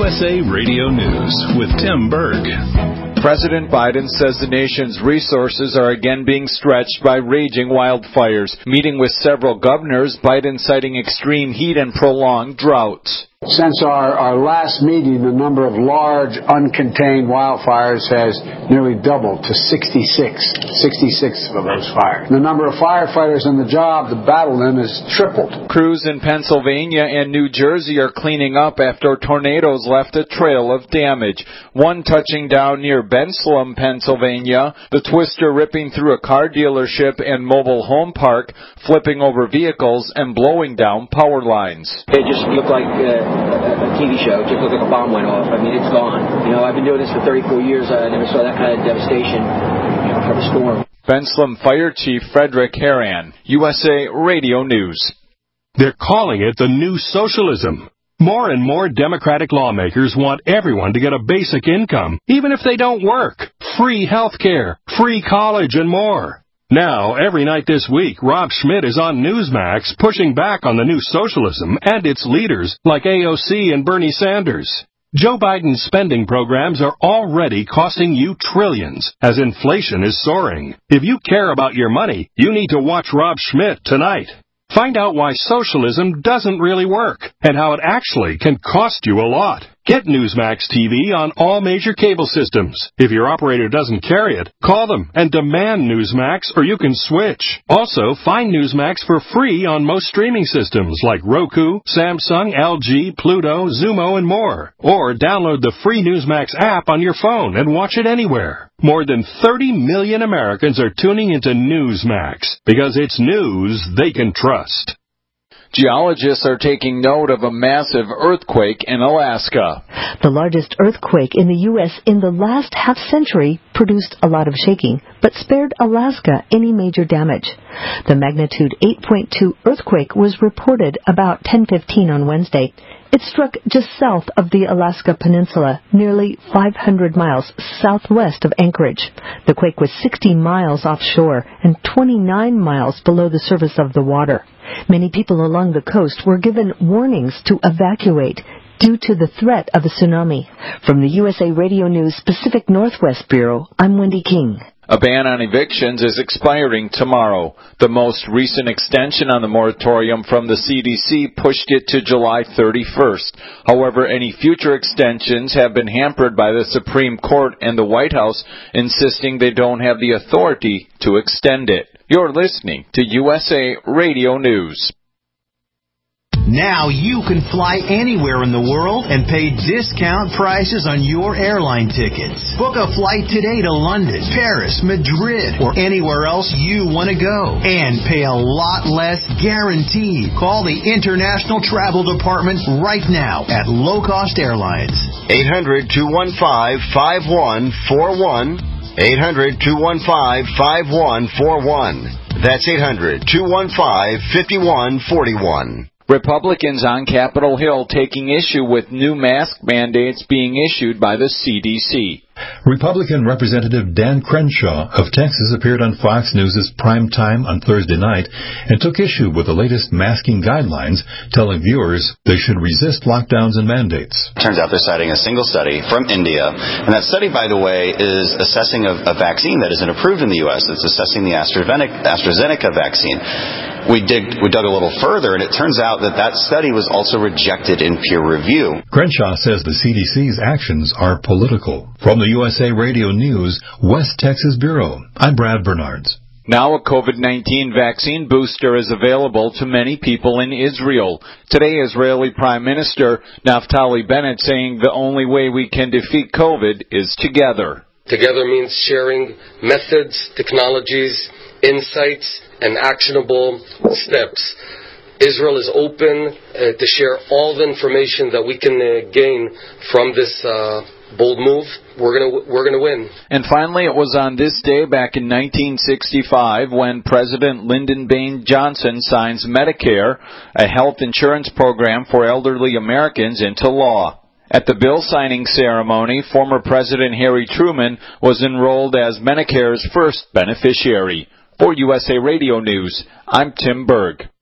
USA Radio News with Tim Berg. President Biden says the nation's resources are again being stretched by raging wildfires. Meeting with several governors, Biden citing extreme heat and prolonged droughts. Since our last meeting, the number of large, uncontained wildfires has nearly doubled to 66 of those fires. The number of firefighters on the job to battle them has tripled. Crews in Pennsylvania and New Jersey are cleaning up after tornadoes left a trail of damage. One touching down near Bensalem, Pennsylvania, the twister ripping through a car dealership and mobile home park, flipping over vehicles and blowing down power lines. It just looked like a TV show. It just looked like a bomb went off. I mean, it's gone. I've been doing this for 34 years. I never saw that kind of devastation from a storm. Bensalem Fire Chief Frederick Haran, USA Radio News. They're calling it the new socialism. More and more Democratic lawmakers want everyone to get a basic income, even if they don't work. Free health care, free college, and more. Now, every night this week, Rob Schmidt is on Newsmax pushing back on the new socialism and its leaders like AOC and Bernie Sanders. Joe Biden's spending programs are already costing you trillions as inflation is soaring. If you care about your money, you need to watch Rob Schmidt tonight. Find out why socialism doesn't really work and how it actually can cost you a lot. Get Newsmax TV on all major cable systems. If your operator doesn't carry it, call them and demand Newsmax or you can switch. Also, find Newsmax for free on most streaming systems like Roku, Samsung, LG, Pluto, Xumo, and more. Or download the free Newsmax app on your phone and watch it anywhere. More than 30 million Americans are tuning into Newsmax because it's news they can trust. Geologists are taking note of a massive earthquake in Alaska. The largest earthquake in the U.S. in the last half-century produced a lot of shaking, but spared Alaska any major damage. The magnitude 8.2 earthquake was reported about 10:15 on Wednesday. It struck just south of the Alaska Peninsula, nearly 500 miles southwest of Anchorage. The quake was 60 miles offshore and 29 miles below the surface of the water. Many people along the coast were given warnings to evacuate due to the threat of a tsunami. From the USA Radio News Pacific Northwest Bureau, I'm Wendy King. A ban on evictions is expiring tomorrow. The most recent extension on the moratorium from the CDC pushed it to July 31st. However, any future extensions have been hampered by the Supreme Court and the White House insisting they don't have the authority to extend it. You're listening to USA Radio News. Now you can fly anywhere in the world and pay discount prices on your airline tickets. Book a flight today to London, Paris, Madrid, or anywhere else you want to go. And pay a lot less guaranteed. Call the International Travel Department right now at Low Cost Airlines. 800-215-5141. 800-215-5141. That's 800-215-5141. Republicans on Capitol Hill taking issue with new mask mandates being issued by the CDC. Republican Representative Dan Crenshaw of Texas appeared on Fox News' Prime Time on Thursday night and took issue with the latest masking guidelines, telling viewers they should resist lockdowns and mandates. Turns out they're citing a single study from India, and that study, by the way, is assessing a vaccine that isn't approved in the U.S. It's assessing the AstraZeneca vaccine. We dug a little further, and it turns out that study was also rejected in peer review. Crenshaw says the CDC's actions are political. From the USA Radio News, West Texas Bureau, I'm Brad Bernards. Now a COVID-19 vaccine booster is available to many people in Israel. Today, Israeli Prime Minister Naftali Bennett saying the only way we can defeat COVID is together. Together means sharing methods, technologies, insights, and actionable steps. Israel is open to share all the information that we can gain from this bold move. We're gonna win. And finally, it was on this day back in 1965 when President Lyndon Baines Johnson signs Medicare, a health insurance program for elderly Americans, into law. At the bill signing ceremony, former President Harry Truman was enrolled as Medicare's first beneficiary. For USA Radio News, I'm Tim Berg.